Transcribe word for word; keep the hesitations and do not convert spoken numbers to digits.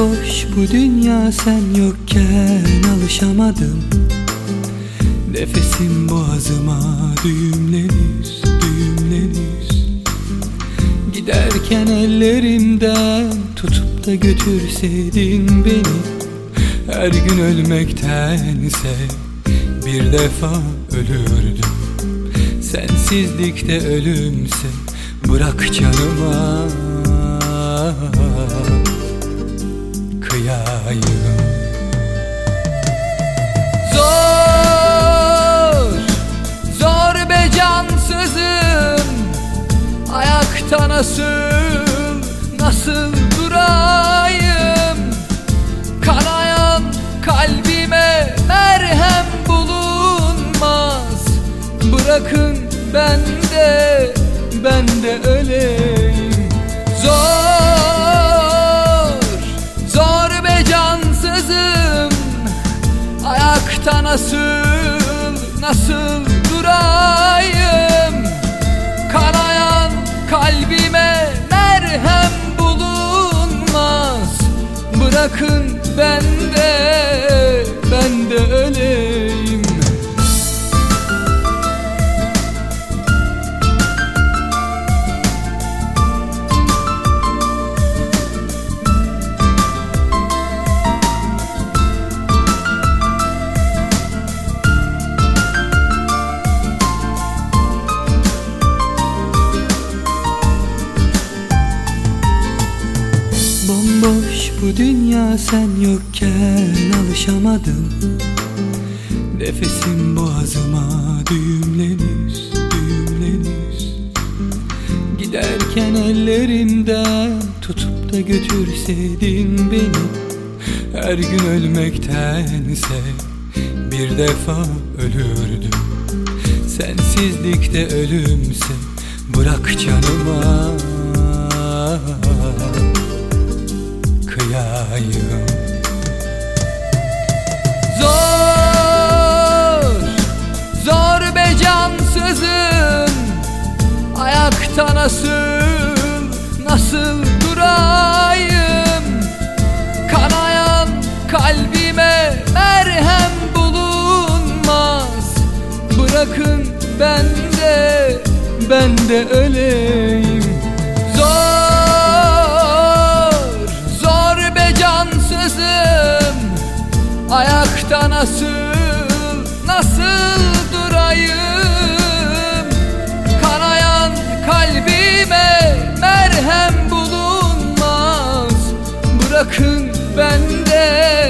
Bomboş bu dünya, sen yokken alışamadım. Nefesim boğazıma düğümlenir, düğümlenir. Giderken ellerimden tutup da götürseydin beni. Her gün ölmektense bir defa ölürdüm. Sensizlikte ölümse bırak canıma kıyayım. Zor, zor be cansızım. Ayakta nasıl, nasıl durayım? Kanayan kalbime merhem bulunmaz. Bırakın ben de, ben de öleyim. Zor, zor be cansızım. Ayakta nasıl, nasıl durayım? Kanayan kalbime merhem bulunmaz. Bırakın ben de, ben de öleyim. Bomboş bu dünya, sen yokken alışamadım. Nefesim boğazıma düğümlenir, düğümlenir. Giderken ellerimden tutup da götürseydin beni. Her gün ölmektense bir defa ölürdüm. Sensizlikte ölümse bırak canıma kıyayım. Zor, zor be cansızım. Ayakta nasıl, nasıl durayım? Kanayan kalbime merhem bulunmaz. Bırakın ben de, ben de öleyim. Zor, zor be cansızım. Ayakta nasıl, nasıl durayım? Kanayan kalbime merhem bulunmaz. Bırakın ben de,